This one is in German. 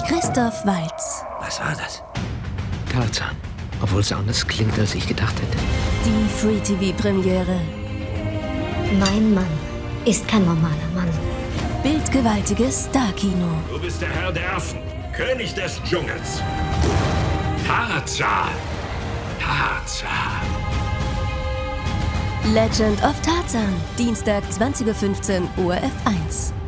Christoph Waltz. Was war das? Tarzan. Obwohl es anders klingt, als ich gedacht hätte. Die Free-TV-Premiere. Mein Mann ist kein normaler Mann. Bildgewaltiges Starkino. Du bist der Herr der Affen, König des Dschungels. Tarzan. Tarzan. Legend of Tarzan. Dienstag 20:15 Uhr ORF 1.